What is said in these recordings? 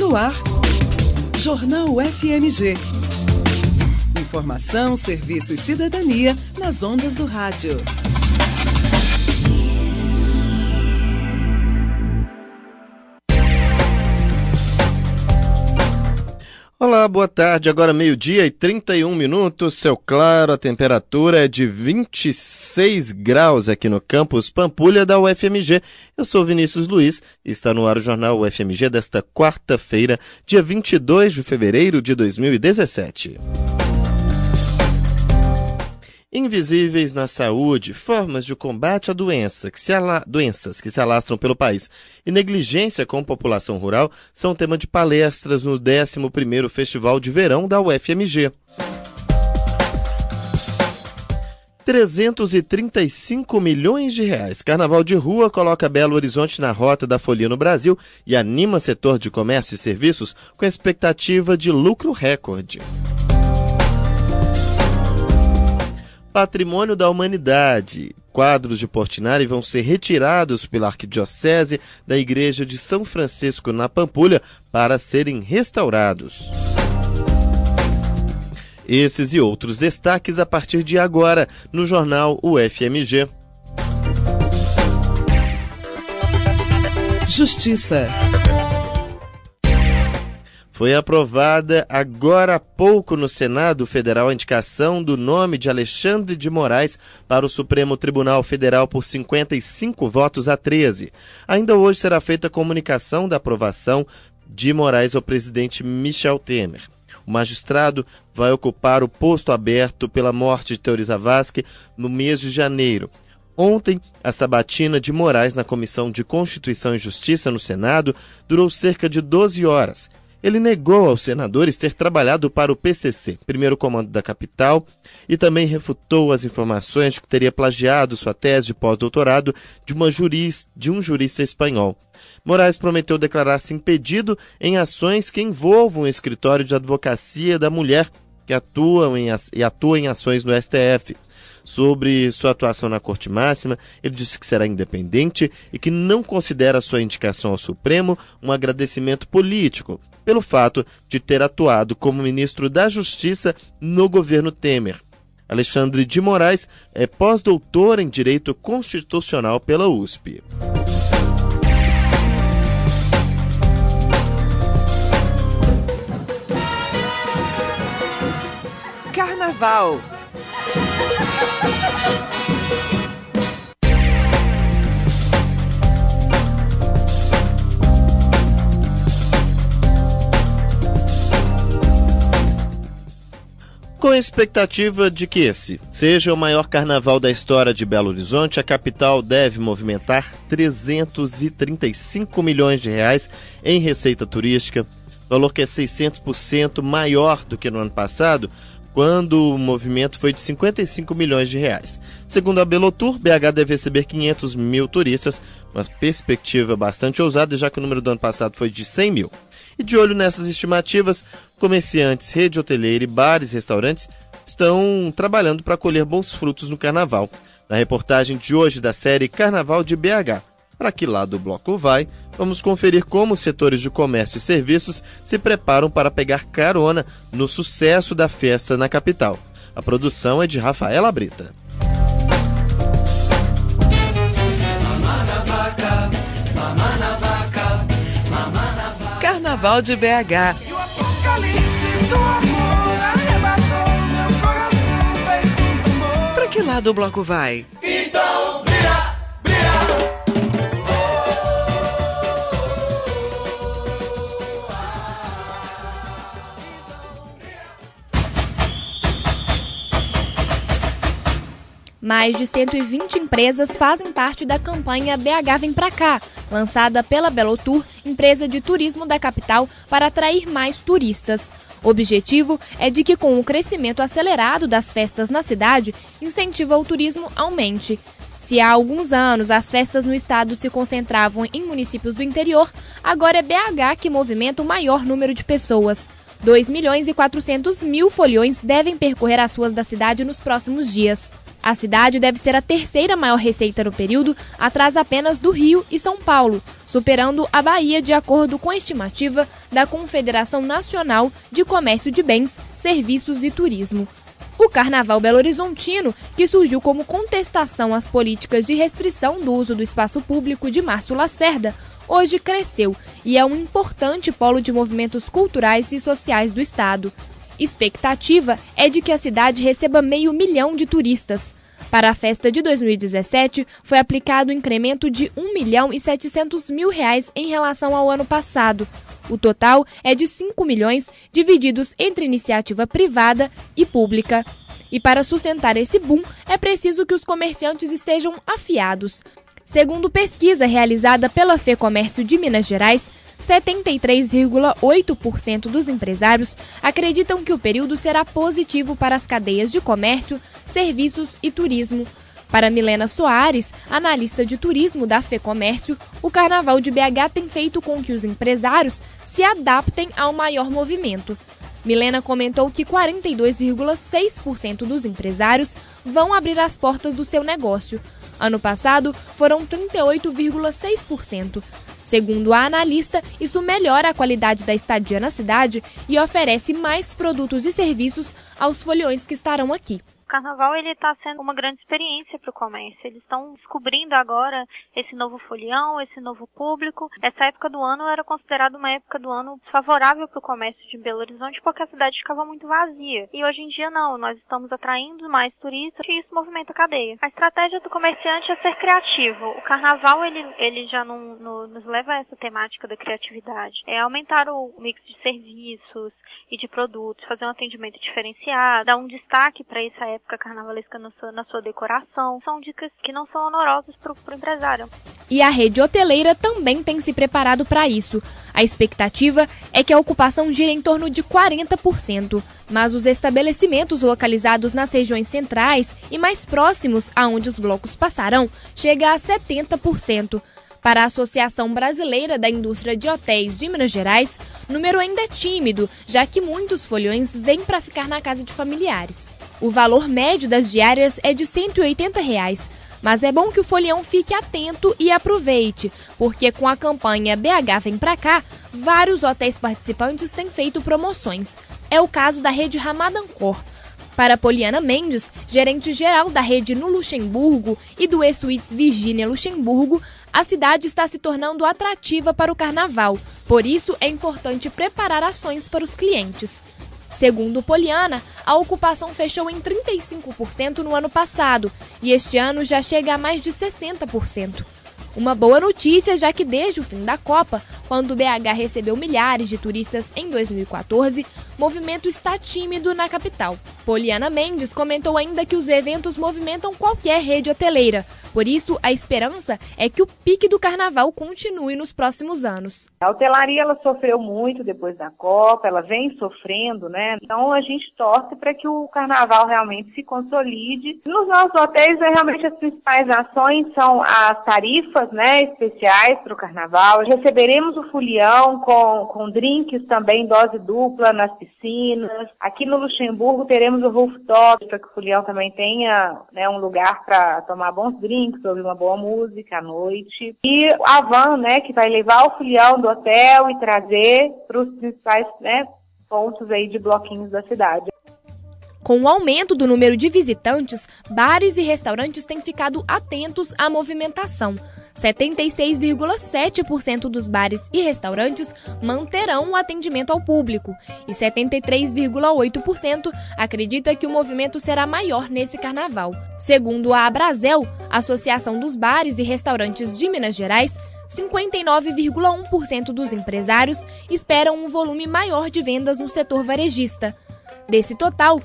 No ar, Jornal FMG. Informação, serviço e cidadania nas ondas do rádio. Olá, boa tarde. Agora 12:31, céu claro, a temperatura é de 26 graus aqui no campus Pampulha da UFMG. Eu sou Vinícius Luiz e está no ar o Jornal UFMG desta quarta-feira, dia 22 de fevereiro de 2017. Invisíveis na saúde, formas de combate à doenças que se alastram pelo país e negligência com a população rural são tema de palestras no 11º Festival de Verão da UFMG. 335 milhões de reais. Carnaval de rua coloca Belo Horizonte na rota da folia no Brasil e anima setor de comércio e serviços com expectativa de lucro recorde. Patrimônio da Humanidade. Quadros de Portinari vão ser retirados pela Arquidiocese da Igreja de São Francisco na Pampulha para serem restaurados. Esses e outros destaques a partir de agora no Jornal UFMG. Justiça. Foi aprovada agora há pouco no Senado Federal a indicação do nome de Alexandre de Moraes para o Supremo Tribunal Federal por 55 votos a 13. Ainda hoje será feita a comunicação da aprovação de Moraes ao presidente Michel Temer. O magistrado vai ocupar o posto aberto pela morte de Teori Zavascki no mês de janeiro. Ontem, a sabatina de Moraes na Comissão de Constituição e Justiça no Senado durou cerca de 12 horas. Ele negou aos senadores ter trabalhado para o PCC, primeiro comando da capital, e também refutou as informações de que teria plagiado sua tese de pós-doutorado de um jurista espanhol. Moraes prometeu declarar-se impedido em ações que envolvam o escritório de advocacia da mulher que atua em ações no STF. Sobre sua atuação na Corte Máxima, ele disse que será independente e que não considera sua indicação ao Supremo um agradecimento político, pelo fato de ter atuado como ministro da Justiça no governo Temer. Alexandre de Moraes é pós-doutor em Direito Constitucional pela USP. Carnaval. Com a expectativa de que esse seja o maior carnaval da história de Belo Horizonte, a capital deve movimentar 335 milhões de reais em receita turística, valor que é 600% maior do que no ano passado, quando o movimento foi de 55 milhões de reais. Segundo a Belotour, BH deve receber 500 mil turistas, uma perspectiva bastante ousada, já que o número do ano passado foi de 100 mil. E de olho nessas estimativas, comerciantes, rede hoteleira e bares e restaurantes estão trabalhando para colher bons frutos no carnaval. Na reportagem de hoje da série Carnaval de BH, para que lado o bloco vai, vamos conferir como os setores de comércio e serviços se preparam para pegar carona no sucesso da festa na capital. A produção é de Rafaela Brita. Carnaval de BH. E o apocalipse do amor arrebatou meu coração, veio com temor. Pra que lado o bloco vai? Então, brilha, brilha. Mais de 120 empresas fazem parte da campanha BH Vem Pra Cá, lançada pela Belotour, empresa de turismo da capital, para atrair mais turistas. O objetivo é de que, com o crescimento acelerado das festas na cidade, incentivo ao turismo aumente. Se há alguns anos as festas no estado se concentravam em municípios do interior, agora é BH que movimenta o maior número de pessoas. 2.400.000 foliões devem percorrer as ruas da cidade nos próximos dias. A cidade deve ser a terceira maior receita no período, atrás apenas do Rio e São Paulo, superando a Bahia de acordo com a estimativa da Confederação Nacional de Comércio de Bens, Serviços e Turismo. O Carnaval Belo-Horizontino, que surgiu como contestação às políticas de restrição do uso do espaço público de Márcio Lacerda, hoje cresceu e é um importante polo de movimentos culturais e sociais do estado. Expectativa é de que a cidade receba 500 mil de turistas. Para a festa de 2017, foi aplicado um incremento de R$1.700.000 em relação ao ano passado. O total é de 5 milhões, divididos entre iniciativa privada e pública. E para sustentar esse boom, é preciso que os comerciantes estejam afiados. Segundo pesquisa realizada pela FEComércio de Minas Gerais, 73,8% dos empresários acreditam que o período será positivo para as cadeias de comércio, serviços e turismo. Para Milena Soares, analista de turismo da FEComércio, o Carnaval de BH tem feito com que os empresários se adaptem ao maior movimento. Milena comentou que 42,6% dos empresários vão abrir as portas do seu negócio. Ano passado, foram 38,6%. Segundo a analista, isso melhora a qualidade da estadia na cidade e oferece mais produtos e serviços aos foliões que estarão aqui. O Carnaval ele está sendo uma grande experiência para o comércio. Eles estão descobrindo agora esse novo folião, esse novo público. Essa época do ano era considerada uma época do ano favorável para o comércio de Belo Horizonte porque a cidade ficava muito vazia. E hoje em dia não, nós estamos atraindo mais turistas e isso movimenta a cadeia. A estratégia do comerciante é ser criativo. O Carnaval ele já nos leva a essa temática da criatividade. É aumentar o mix de serviços e de produtos, fazer um atendimento diferenciado, dar um destaque para essa época carnavalesca na sua decoração. São dicas que não são onerosas para o empresário. E a rede hoteleira também tem se preparado para isso. A expectativa é que a ocupação gire em torno de 40%, mas os estabelecimentos localizados nas regiões centrais e mais próximos aonde os blocos passarão chega a 70%. Para a Associação Brasileira da Indústria de Hotéis de Minas Gerais, o número ainda é tímido, já que muitos foliões vêm para ficar na casa de familiares. O valor médio das diárias é de R$180, mas é bom que o folião fique atento e aproveite, porque com a campanha BH Vem Pra Cá, vários hotéis participantes têm feito promoções. É o caso da rede Ramadan Cor. Para Poliana Mendes, gerente-geral da rede no Luxemburgo e do E-Suites Virgínia Luxemburgo, a cidade está se tornando atrativa para o carnaval. Por isso, é importante preparar ações para os clientes. Segundo Poliana, a ocupação fechou em 35% no ano passado e este ano já chega a mais de 60%. Uma boa notícia, já que desde o fim da Copa, quando o BH recebeu milhares de turistas em 2014, o movimento está tímido na capital. Poliana Mendes comentou ainda que os eventos movimentam qualquer rede hoteleira. Por isso, a esperança é que o pique do carnaval continue nos próximos anos. A hotelaria ela sofreu muito depois da Copa, ela vem sofrendo, né? Então a gente torce para que o carnaval realmente se consolide. Nos nossos hotéis, realmente as principais ações são as tarifas, né, especiais para o carnaval. Receberemos o folião com drinks também, dose dupla nas piscinas. Aqui no Luxemburgo teremos o rooftop para que o folião também tenha, né, um lugar para tomar bons drinks, ouvir uma boa música à noite. E a van, né, que vai levar o folião do hotel e trazer para os principais, né, pontos aí de bloquinhos da cidade. Com o aumento do número de visitantes, bares e restaurantes têm ficado atentos à movimentação. 76,7% dos bares e restaurantes manterão o atendimento ao público e 73,8% acredita que o movimento será maior nesse carnaval. Segundo a Abrazel, Associação dos Bares e Restaurantes de Minas Gerais, 59,1% dos empresários esperam um volume maior de vendas no setor varejista. Desse total,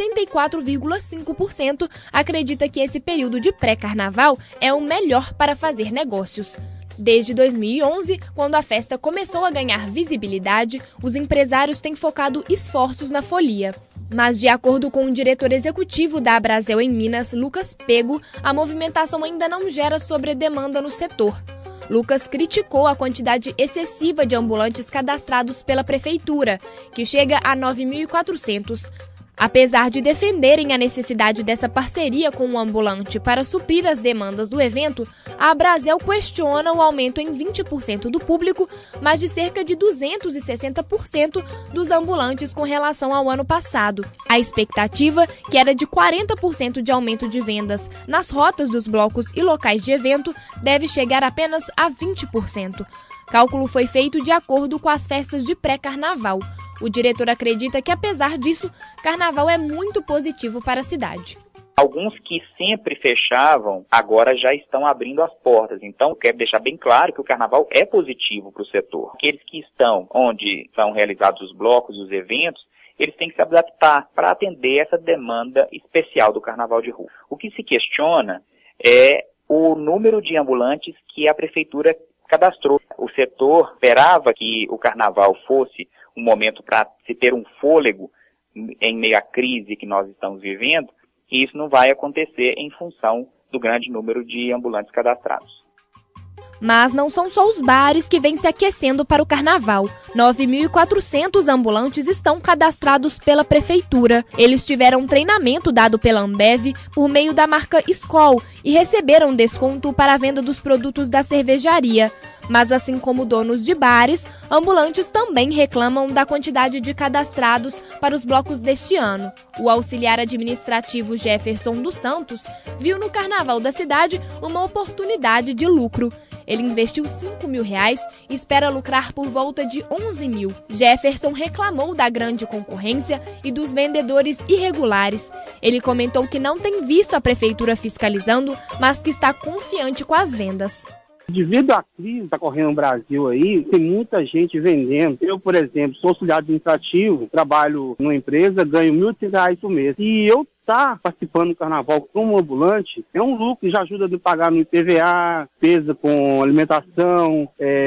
64,5% acredita que esse período de pré-carnaval é o melhor para fazer negócios. Desde 2011, quando a festa começou a ganhar visibilidade, os empresários têm focado esforços na folia. Mas, de acordo com o diretor executivo da Abrazel em Minas, Lucas Pego, a movimentação ainda não gera sobredemanda no setor. Lucas criticou a quantidade excessiva de ambulantes cadastrados pela prefeitura, que chega a 9.400. Apesar de defenderem a necessidade dessa parceria com o ambulante para suprir as demandas do evento, a Abrazel questiona o aumento em 20% do público, mas de cerca de 260% dos ambulantes com relação ao ano passado. A expectativa, que era de 40% de aumento de vendas nas rotas dos blocos e locais de evento, deve chegar apenas a 20%. Cálculo foi feito de acordo com as festas de pré-carnaval. O diretor acredita que, apesar disso, carnaval é muito positivo para a cidade. Alguns que sempre fechavam, agora já estão abrindo as portas. Então, quero deixar bem claro que o carnaval é positivo para o setor. Aqueles que estão onde são realizados os blocos e os eventos, eles têm que se adaptar para atender essa demanda especial do carnaval de rua. O que se questiona é o número de ambulantes que a prefeitura cadastrou. O setor esperava que o carnaval fosse um momento para se ter um fôlego em meio à crise que nós estamos vivendo, e isso não vai acontecer em função do grande número de ambulantes cadastrados. Mas não são só os bares que vêm se aquecendo para o carnaval. 9.400 ambulantes estão cadastrados pela prefeitura. Eles tiveram treinamento dado pela Ambev por meio da marca Skol e receberam desconto para a venda dos produtos da cervejaria. Mas assim como donos de bares, ambulantes também reclamam da quantidade de cadastrados para os blocos deste ano. O auxiliar administrativo Jefferson dos Santos viu no carnaval da cidade uma oportunidade de lucro. Ele investiu R$5 mil e espera lucrar por volta de 11 mil. Jefferson reclamou da grande concorrência e dos vendedores irregulares. Ele comentou que não tem visto a prefeitura fiscalizando, mas que está confiante com as vendas. Devido à crise que está correndo no Brasil aí, tem muita gente vendendo. Eu, por exemplo, sou auxiliar administrativo, trabalho numa empresa, ganho R$1.030 por mês. E eu estar participando do carnaval como ambulante é um lucro que já ajuda a pagar no IPVA, despesa com alimentação,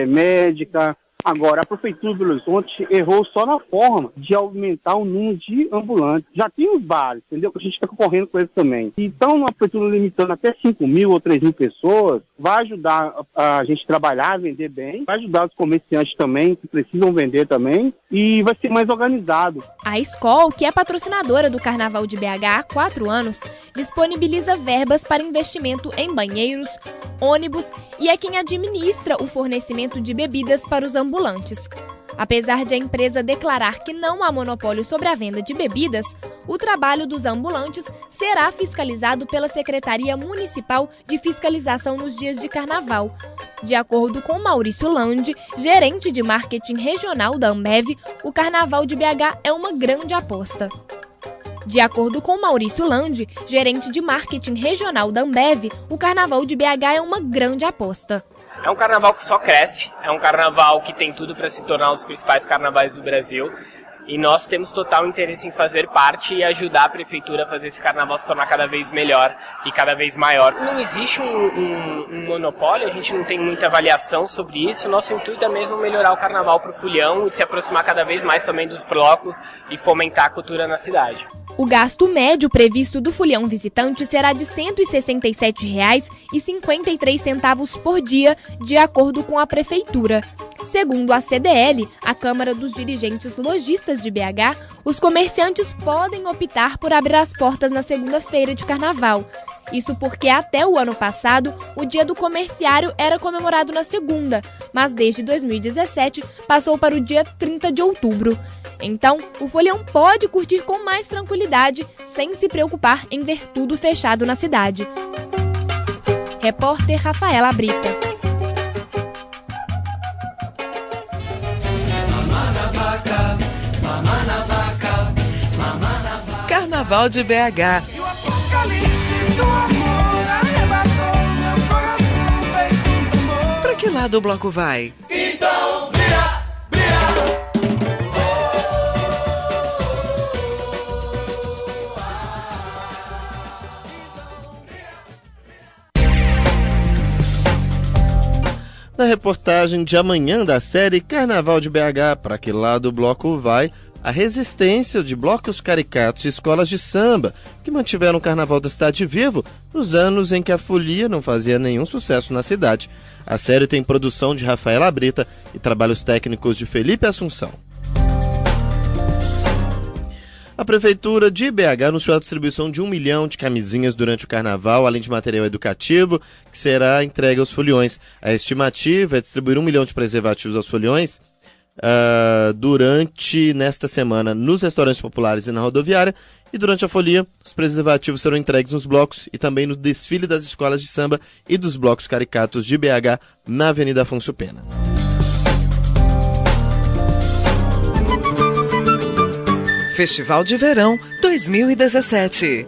médica. Agora, a Prefeitura de Belo Horizonte errou só na forma de aumentar o número de ambulantes. Já tem os bares, entendeu? Que a gente está concorrendo com eles também. Então, a Prefeitura limitando até 5 mil ou 3 mil pessoas, vai ajudar a gente trabalhar, vender bem, vai ajudar os comerciantes também, que precisam vender também, e vai ser mais organizado. A Skol, que é patrocinadora do Carnaval de BH há 4 anos, disponibiliza verbas para investimento em banheiros, ônibus e é quem administra o fornecimento de bebidas para os ambulantes. Apesar de a empresa declarar que não há monopólio sobre a venda de bebidas, o trabalho dos ambulantes será fiscalizado pela Secretaria Municipal de Fiscalização nos dias de carnaval. De acordo com Maurício Landi, gerente de marketing regional da Ambev, o Carnaval de BH é uma grande aposta. De acordo com Maurício Landi, gerente de marketing regional da Ambev, o Carnaval de BH é uma grande aposta. É um carnaval que só cresce, é um carnaval que tem tudo para se tornar um dos principais carnavais do Brasil. E nós temos total interesse em fazer parte e ajudar a prefeitura a fazer esse carnaval se tornar cada vez melhor e cada vez maior. Não existe um monopólio, a gente não tem muita avaliação sobre isso. Nosso intuito é mesmo melhorar o carnaval para o Folião e se aproximar cada vez mais também dos blocos e fomentar a cultura na cidade. O gasto médio previsto do Folião visitante será de R$ 167,53 por dia, de acordo com a prefeitura. Segundo a CDL, a Câmara dos Dirigentes Lojistas de BH, os comerciantes podem optar por abrir as portas na segunda-feira de carnaval. Isso porque até o ano passado, o Dia do Comerciário era comemorado na segunda, mas desde 2017 passou para o dia 30 de outubro. Então, o Folião pode curtir com mais tranquilidade, sem se preocupar em ver tudo fechado na cidade. Repórter Rafaela Brita. Carnaval de BH. E o apocalipse do amor arrebatou meu coração feito um tambor. Pra que lado o bloco vai? Então, brilha, brilha. Na reportagem de amanhã da série Carnaval de BH, para que lado o bloco vai, a resistência de blocos caricatos e escolas de samba que mantiveram o Carnaval da cidade vivo nos anos em que a folia não fazia nenhum sucesso na cidade. A série tem produção de Rafaela Brita e trabalhos técnicos de Felipe Assunção. A Prefeitura de BH anunciou a distribuição de 1 milhão de camisinhas durante o Carnaval, além de material educativo, que será entregue aos foliões. A estimativa é distribuir 1 milhão de preservativos aos foliões nesta semana nos restaurantes populares e na rodoviária, e durante a folia os preservativos serão entregues nos blocos e também no desfile das escolas de samba e dos blocos caricatos de BH na Avenida Afonso Pena. Festival de Verão 2017.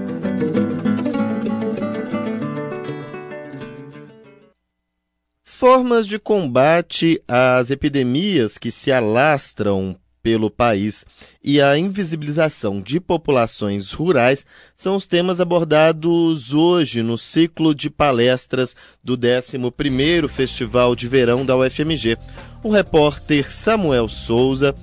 Formas de combate às epidemias que se alastram pelo país e a invisibilização de populações rurais são os temas abordados hoje no ciclo de palestras do 11º Festival de Verão da UFMG. O repórter Samuel Souza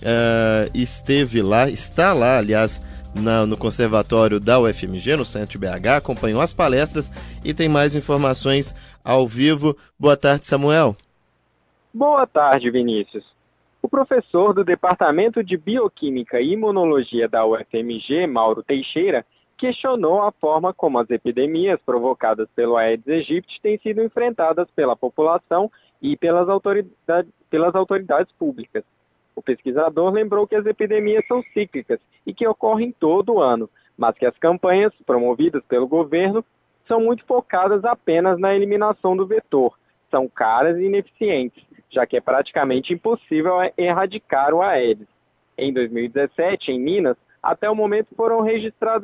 está lá, aliás, no Conservatório da UFMG, no centro de BH, acompanhou as palestras e tem mais informações ao vivo. Boa tarde, Samuel. Boa tarde, Vinícius. O professor do Departamento de Bioquímica e Imunologia da UFMG, Mauro Teixeira, questionou a forma como as epidemias provocadas pelo Aedes aegypti têm sido enfrentadas pela população e pelas autoridades públicas. O pesquisador lembrou que as epidemias são cíclicas e que ocorrem todo ano, mas que as campanhas promovidas pelo governo são muito focadas apenas na eliminação do vetor, são caras e ineficientes, já que é praticamente impossível erradicar o Aedes. Em 2017, em Minas, até o momento foram registrados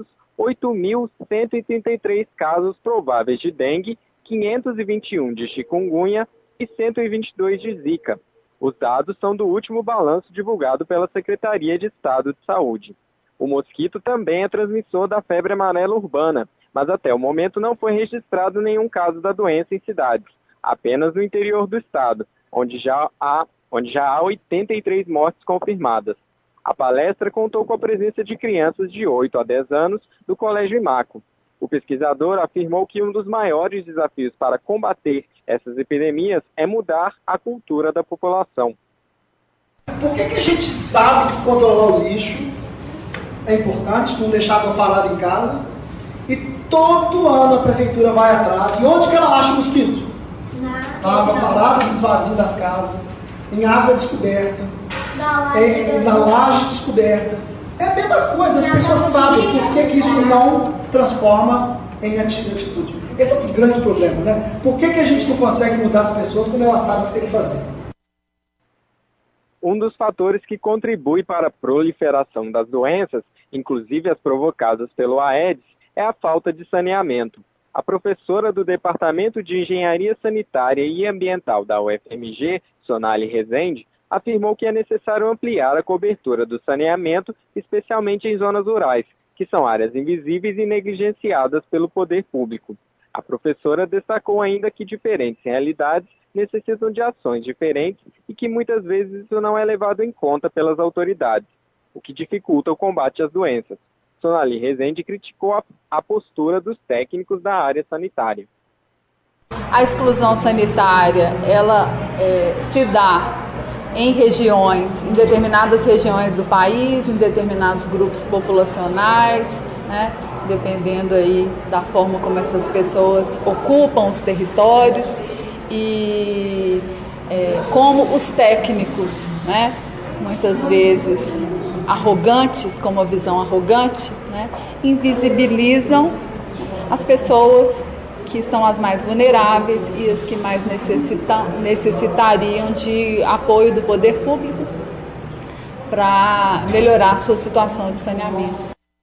8.133 casos prováveis de dengue, 521 de chikungunya e 122 de zika. Os dados são do último balanço divulgado pela Secretaria de Estado de Saúde. O mosquito também é transmissor da febre amarela urbana, mas até o momento não foi registrado nenhum caso da doença em cidades, apenas no interior do estado, onde já há 83 mortes confirmadas. A palestra contou com a presença de crianças de 8 a 10 anos do Colégio Imaco. O pesquisador afirmou que um dos maiores desafios para combater essas epidemias é mudar a cultura da população. Por que a gente sabe que controlar o lixo é importante, não deixar água parada em casa, e todo ano a prefeitura vai atrás, e onde que ela acha o mosquito? Na água parada, no esvazio das casas, em água descoberta, na laje descoberta. É a mesma coisa, as pessoas sabem por que isso não transforma em atitude. Esse é um dos grandes problemas, né? Por que a gente não consegue mudar as pessoas quando elas sabem o que tem que fazer? Um dos fatores que contribui para a proliferação das doenças, inclusive as provocadas pelo Aedes, é a falta de saneamento. A professora do Departamento de Engenharia Sanitária e Ambiental da UFMG, Sonali Rezende, afirmou que é necessário ampliar a cobertura do saneamento, especialmente em zonas rurais, que são áreas invisíveis e negligenciadas pelo poder público. A professora destacou ainda que diferentes realidades necessitam de ações diferentes e que muitas vezes isso não é levado em conta pelas autoridades, o que dificulta o combate às doenças. Sonali Rezende criticou a postura dos técnicos da área sanitária. A exclusão sanitária, ela se dá em determinadas regiões do país, em determinados grupos populacionais, né, dependendo aí da forma como essas pessoas ocupam os territórios e como os técnicos, né, muitas vezes arrogantes, com uma visão arrogante, né, invisibilizam as pessoas que são as mais vulneráveis e as que mais necessitariam de apoio do poder público para melhorar a sua situação de saneamento.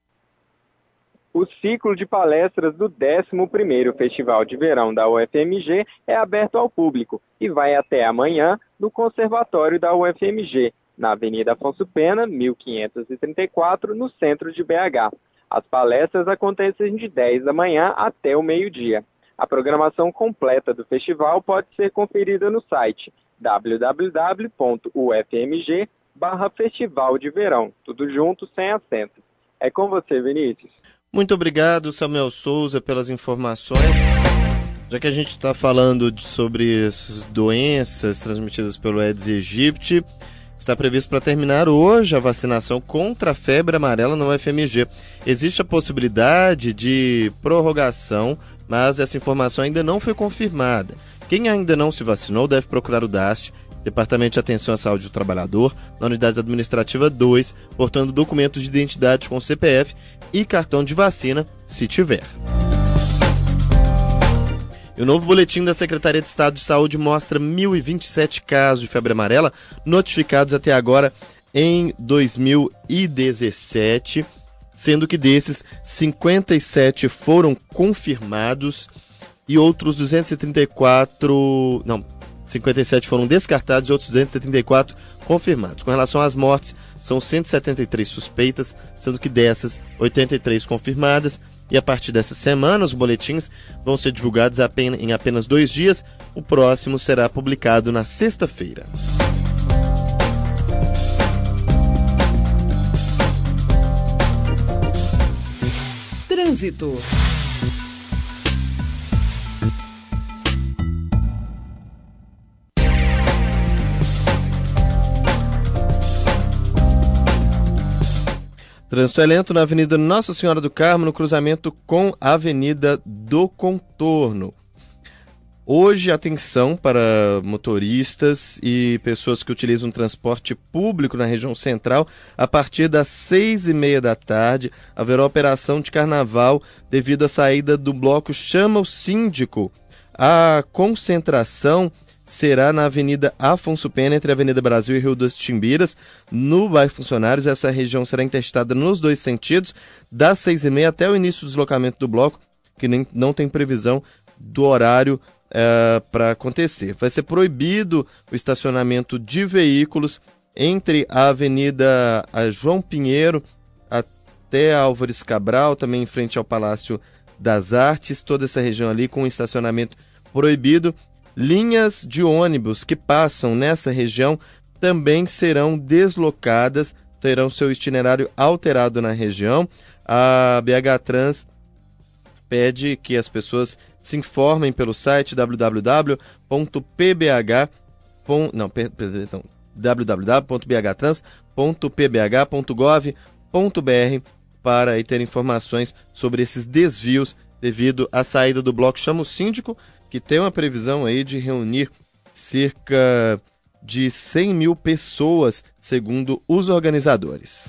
O ciclo de palestras do 11º Festival de Verão da UFMG é aberto ao público e vai até amanhã no Conservatório da UFMG, na Avenida Afonso Pena, 1534, no centro de BH. As palestras acontecem de 10 da manhã até o meio-dia. A programação completa do festival pode ser conferida no site www.ufmg/Festival de Verão, tudo junto, sem acento. É com você, Vinícius. Muito obrigado, Samuel Souza, pelas informações. Já que a gente está falando sobre essas doenças transmitidas pelo Aedes aegypti, Está previsto para terminar hoje a vacinação contra a febre amarela no UFMG. Existe a possibilidade de prorrogação, mas essa informação ainda não foi confirmada. Quem ainda não se vacinou deve procurar o DAST, Departamento de Atenção à Saúde do Trabalhador, na Unidade Administrativa 2, portando documentos de identidade com CPF e cartão de vacina, se tiver. E o novo boletim da Secretaria de Estado de Saúde mostra 1.027 casos de febre amarela notificados até agora em 2017, sendo que desses 57 foram confirmados e outros 57 foram descartados e outros 234 confirmados. Com relação às mortes, são 173 suspeitas, sendo que dessas 83 confirmadas. E a partir dessa semana, os boletins vão ser divulgados em apenas 2 dias. O próximo será publicado na sexta-feira. Trânsito. Trânsito é lento na Avenida Nossa Senhora do Carmo, no cruzamento com a Avenida do Contorno. Hoje, atenção para motoristas e pessoas que utilizam transporte público na região central. A partir das 6h30 da tarde, haverá operação de carnaval devido à saída do bloco Chama o Síndico. A concentração será na Avenida Afonso Pena, entre a Avenida Brasil e Rio das Timbiras, no bairro Funcionários. Essa região será interdictada nos 2 sentidos, das 6h30 até o início do deslocamento do bloco, que não tem previsão do horário para acontecer. Vai ser proibido o estacionamento de veículos entre a Avenida João Pinheiro até Álvares Cabral, também em frente ao Palácio das Artes, toda essa região ali com estacionamento proibido. Linhas de ônibus que passam nessa região também serão deslocadas, terão seu itinerário alterado na região. A BH Trans pede que as pessoas se informem pelo site www.bhtrans.pbh.gov.br para aí ter informações sobre esses desvios devido à saída do bloco Chama o Síndico, que tem uma previsão aí de reunir cerca de 100 mil pessoas, segundo os organizadores.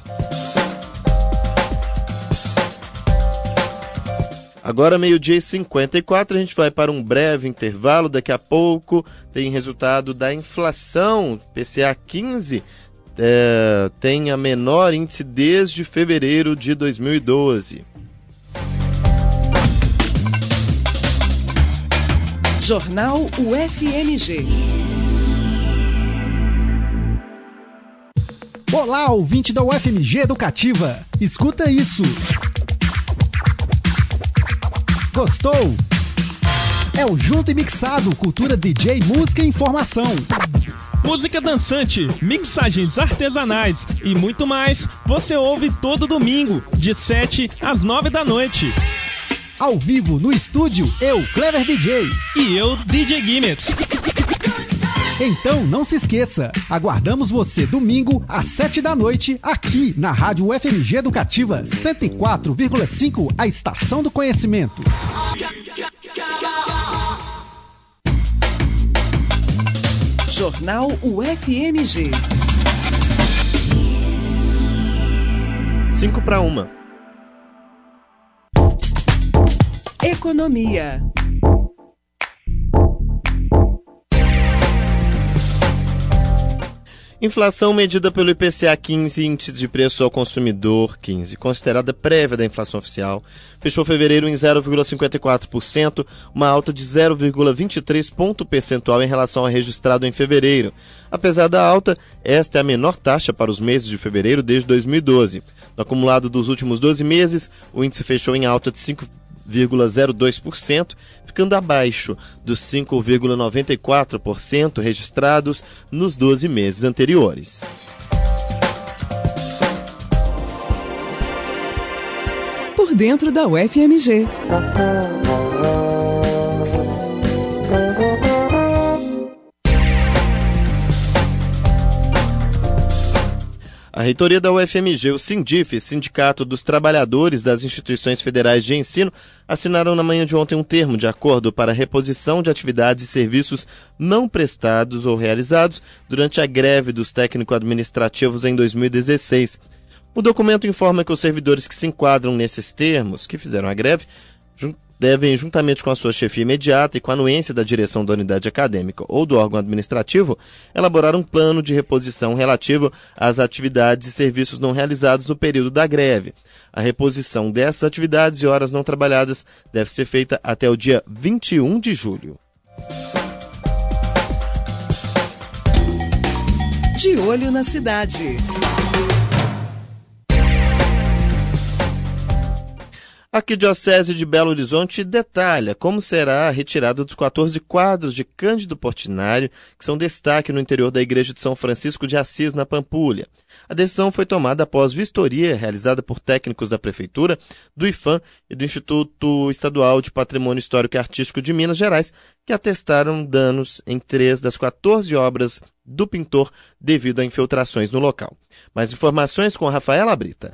Agora, 12h54, a gente vai para um breve intervalo. Daqui a pouco tem resultado da inflação. PCA 15 tem a menor índice desde fevereiro de 2012. Jornal UFMG. Olá, ouvinte da UFMG Educativa. Escuta isso. Gostou? É o Junto e Mixado, cultura DJ, música e informação. Música dançante, mixagens artesanais e muito mais, você ouve todo domingo, de 7 às 9 da noite. Ao vivo, no estúdio, eu, Clever DJ. E eu, DJ Gimmets. Então, não se esqueça, aguardamos você domingo às 7 da noite, aqui na Rádio UFMG Educativa 104,5, a Estação do Conhecimento. Jornal UFMG. 5:01. Economia. Inflação medida pelo IPCA 15, índice de preço ao consumidor 15, considerada prévia da inflação oficial, fechou fevereiro em 0,54%, uma alta de 0,23 ponto percentual em relação ao registrado em fevereiro. Apesar da alta, esta é a menor taxa para os meses de fevereiro desde 2012. No acumulado dos últimos 12 meses, o índice fechou em alta de 5,02%, ficando abaixo dos 5,94% registrados nos 12 meses anteriores. Por dentro da UFMG. A reitoria da UFMG, o SINDIF, Sindicato dos Trabalhadores das Instituições Federais de Ensino, assinaram na manhã de ontem um termo de acordo para a reposição de atividades e serviços não prestados ou realizados durante a greve dos técnico-administrativos em 2016. O documento informa que os servidores que se enquadram nesses termos, que fizeram a greve, devem, juntamente com a sua chefia imediata e com a anuência da direção da unidade acadêmica ou do órgão administrativo, elaborar um plano de reposição relativo às atividades e serviços não realizados no período da greve. A reposição dessas atividades e horas não trabalhadas deve ser feita até o dia 21 de julho. De olho na cidade. A Arquidiocese de Belo Horizonte detalha como será a retirada dos 14 quadros de Cândido Portinari, que são destaque no interior da Igreja de São Francisco de Assis, na Pampulha. A decisão foi tomada após vistoria realizada por técnicos da Prefeitura, do IFAM e do Instituto Estadual de Patrimônio Histórico e Artístico de Minas Gerais, que atestaram danos em 3 das 14 obras do pintor devido a infiltrações no local. Mais informações com a Rafaela Brita.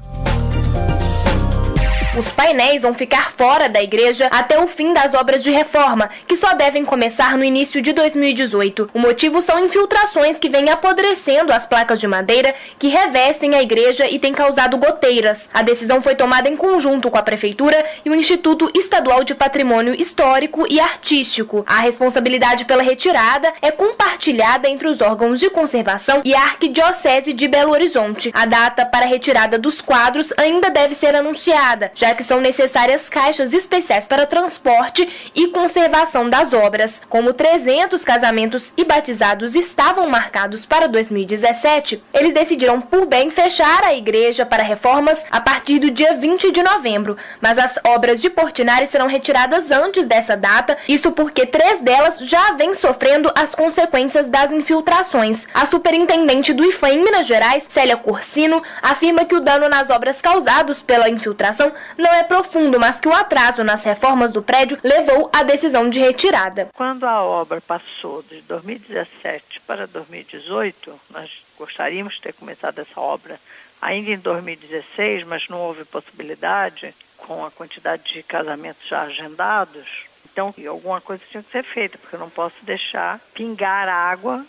Os painéis vão ficar fora da igreja até o fim das obras de reforma, que só devem começar no início de 2018. O motivo são infiltrações que vêm apodrecendo as placas de madeira que revestem a igreja e têm causado goteiras. A decisão foi tomada em conjunto com a Prefeitura e o Instituto Estadual de Patrimônio Histórico e Artístico. A responsabilidade pela retirada é compartilhada entre os órgãos de conservação e a Arquidiocese de Belo Horizonte. A data para a retirada dos quadros ainda deve ser anunciada, já que são necessárias caixas especiais para transporte e conservação das obras. Como 300 casamentos e batizados estavam marcados para 2017, eles decidiram por bem fechar a igreja para reformas a partir do dia 20 de novembro, mas as obras de Portinari serão retiradas antes dessa data, isso porque 3 delas já vêm sofrendo as consequências das infiltrações. A superintendente do IFAM em Minas Gerais, Célia Corsino, afirma que o dano nas obras causados pela infiltração não é profundo, mas que o atraso nas reformas do prédio levou à decisão de retirada. Quando a obra passou de 2017 para 2018, nós gostaríamos de ter começado essa obra ainda em 2016, mas não houve possibilidade, com a quantidade de casamentos já agendados. Então, alguma coisa tinha que ser feita, porque eu não posso deixar pingar água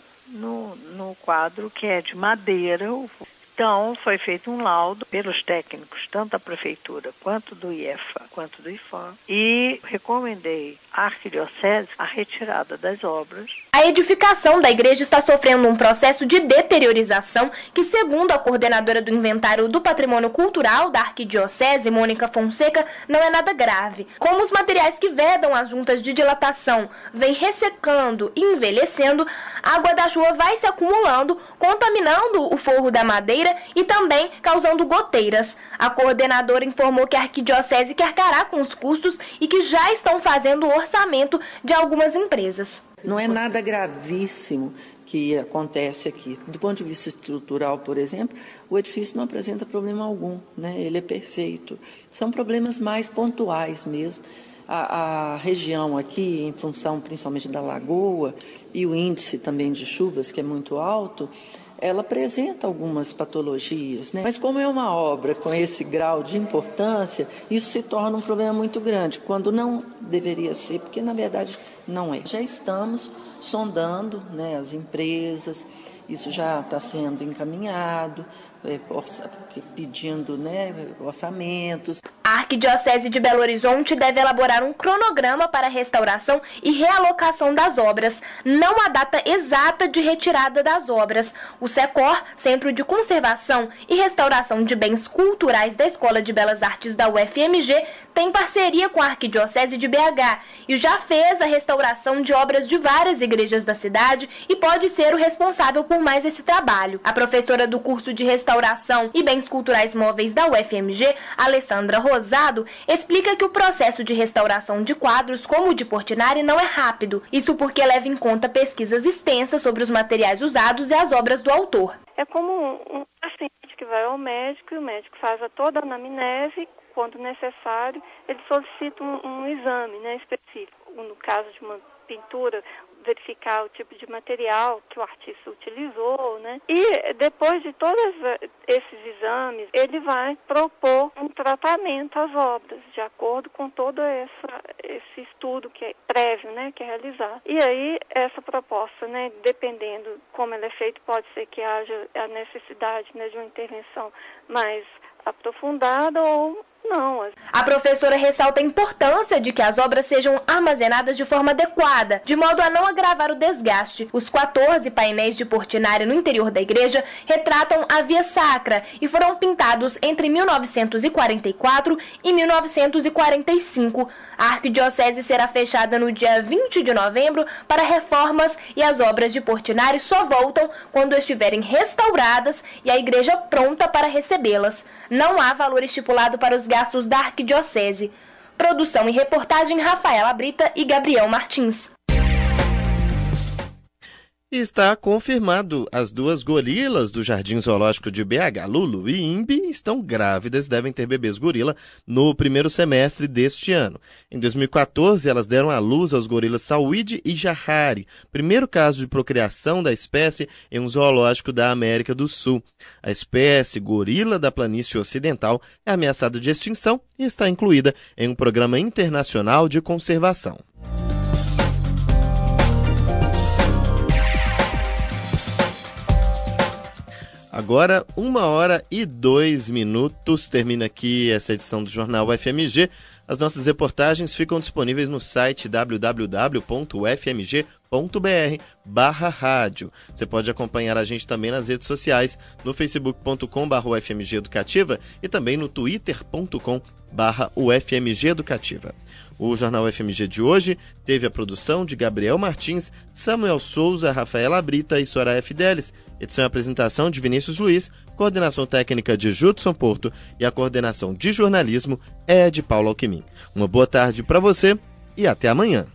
no quadro que é de madeira. Então, foi feito um laudo pelos técnicos, tanto da Prefeitura, quanto do IEFA, quanto do IFAM, e recomendei à Arquidiocese a retirada das obras. A edificação da igreja está sofrendo um processo de deteriorização que, segundo a coordenadora do Inventário do Patrimônio Cultural da Arquidiocese, Mônica Fonseca, não é nada grave. Como os materiais que vedam as juntas de dilatação vêm ressecando e envelhecendo, a água da chuva vai se acumulando, contaminando o forro da madeira e também causando goteiras. A coordenadora informou que a Arquidiocese quer arcar com os custos e que já estão fazendo o orçamento de algumas empresas. Não é nada gravíssimo que acontece aqui. Do ponto de vista estrutural, por exemplo, o edifício não apresenta problema algum, né? Ele é perfeito. São problemas mais pontuais mesmo. A região aqui, em função principalmente da lagoa e o índice também de chuvas, que é muito alto, ela apresenta algumas patologias, né? Mas como é uma obra com esse grau de importância, isso se torna um problema muito grande, quando não deveria ser, porque na verdade não é. Já estamos sondando, né, as empresas, isso já está sendo encaminhado, pedindo, né, orçamentos. A Arquidiocese de Belo Horizonte deve elaborar um cronograma para a restauração e realocação das obras. Não há data exata de retirada das obras. O SECOR, Centro de Conservação e Restauração de Bens Culturais da Escola de Belas Artes da UFMG, tem parceria com a Arquidiocese de BH e já fez a restauração de obras de várias igrejas da cidade e pode ser o responsável por mais esse trabalho. A professora do curso de Restauração e Bens Culturais Móveis da UFMG, Alessandra Rosado, explica que o processo de restauração de quadros como o de Portinari não é rápido. Isso porque leva em conta pesquisas extensas sobre os materiais usados e as obras do autor. É como um paciente que vai ao médico e o médico faz toda a anamnese. Quando necessário, ele solicita um exame, né, específico. No caso de uma pintura, verificar o tipo de material que o artista utilizou, né? E depois de todos esses exames, ele vai propor um tratamento às obras, de acordo com todo esse estudo que é prévio, né, que é realizado. E aí, essa proposta, né, dependendo como ela é feita, pode ser que haja a necessidade, né, de uma intervenção mais aprofundada ou não. A professora ressalta a importância de que as obras sejam armazenadas de forma adequada, de modo a não agravar o desgaste. Os 14 painéis de Portinari no interior da igreja retratam a Via Sacra e foram pintados entre 1944 e 1945. A arquidiocese será fechada no dia 20 de novembro para reformas e as obras de Portinari só voltam quando estiverem restauradas e a igreja pronta para recebê-las. Não há valor estipulado para os gastos da arquidiocese. Produção e reportagem Rafaela Brita e Gabriel Martins. E está confirmado, as duas gorilas do Jardim Zoológico de BH, Lulu e Imbi, estão grávidas e devem ter bebês gorila no primeiro semestre deste ano. Em 2014, elas deram à luz aos gorilas Sauide e Jahari, primeiro caso de procriação da espécie em um zoológico da América do Sul. A espécie gorila da planície ocidental é ameaçada de extinção e está incluída em um programa internacional de conservação. Agora, 1h02, termina aqui essa edição do Jornal UFMG. As nossas reportagens ficam disponíveis no site www.ufmg.br/rádio. Você pode acompanhar a gente também nas redes sociais, no facebook.com/ufmgeducativa e também no twitter.com/ufmgeducativa. O Jornal UFMG de hoje teve a produção de Gabriel Martins, Samuel Souza, Rafaela Brita e Soraya Fidelis, edição e apresentação de Vinícius Luiz, coordenação técnica de Judson Porto e a coordenação de jornalismo é de Paulo Alquimim. Uma boa tarde para você e até amanhã.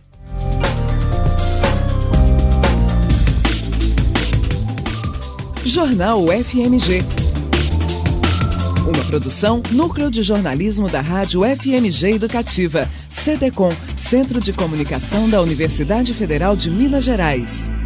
Jornal UFMG. Uma produção Núcleo de Jornalismo da Rádio UFMG Educativa, CDCom, Centro de Comunicação da Universidade Federal de Minas Gerais.